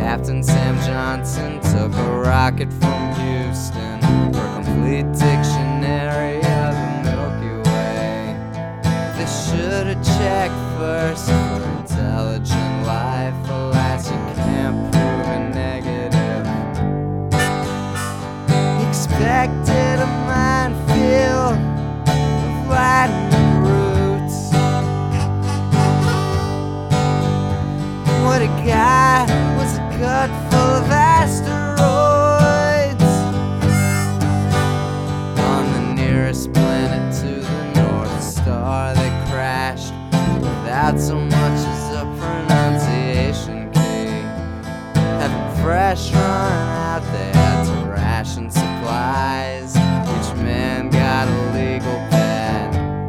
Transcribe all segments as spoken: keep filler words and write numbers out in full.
Captain Sam Johnson took a rocket from Houston for a complete dictionary of the Milky Way. They should have checked first for intelligent life. Alas, you can't prove a negative. Expected a minefield of Latin roots. What a guy was a gut full of asteroids. On the nearest planet to the North Star, they crashed without so much as a pronunciation key. Having fresh run out, they had to ration supplies. Each man got a legal pad.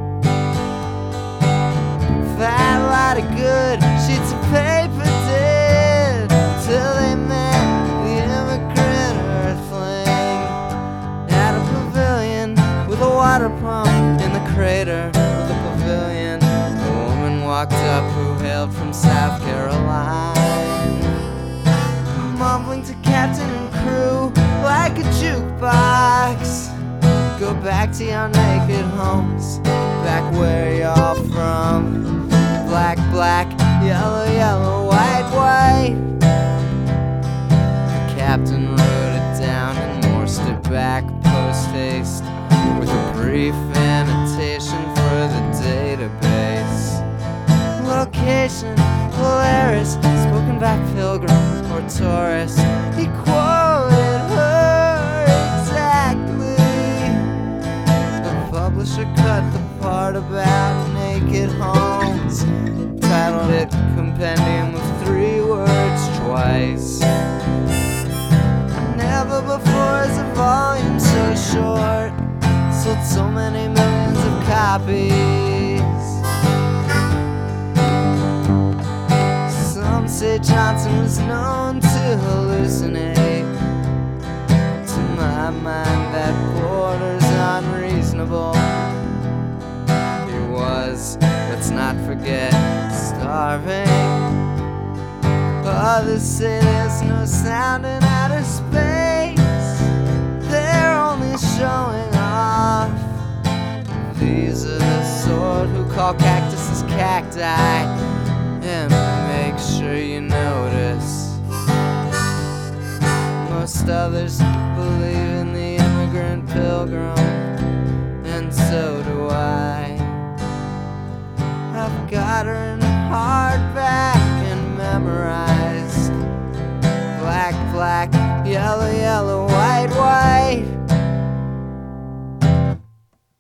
Fat lot of good sheets of paper did, till they met the immigrant earthling at a pavilion with a water pump in the crater of the pavilion. A woman walked up who hailed from South Carolina, mumbling to captain and crew like a jukebox. Go back to your naked homes, back where y'all from. Black, black, yellow, yellow, white, white. The captain wrote it down and morsed it back post haste with a brief annotation for the database. Location, Polaris, spoken by pilgrim or tourist. He quoted her exactly. The publisher cut the part about naked homes, titled it Compendium of Three Words twice. Never before has a volume so short sold so many millions of copies. Some say Johnson was known to hallucinate. To my mind, that borders on reasonable. He was, let's not forget, starving. Others say there's no sound in outer space. They're only showing off. These are the sort who call cactuses cacti, and make sure you notice. Most others believe in the immigrant pilgrim, and so do I. I've got her in hardback and memorized. Black, black, yellow, yellow, white,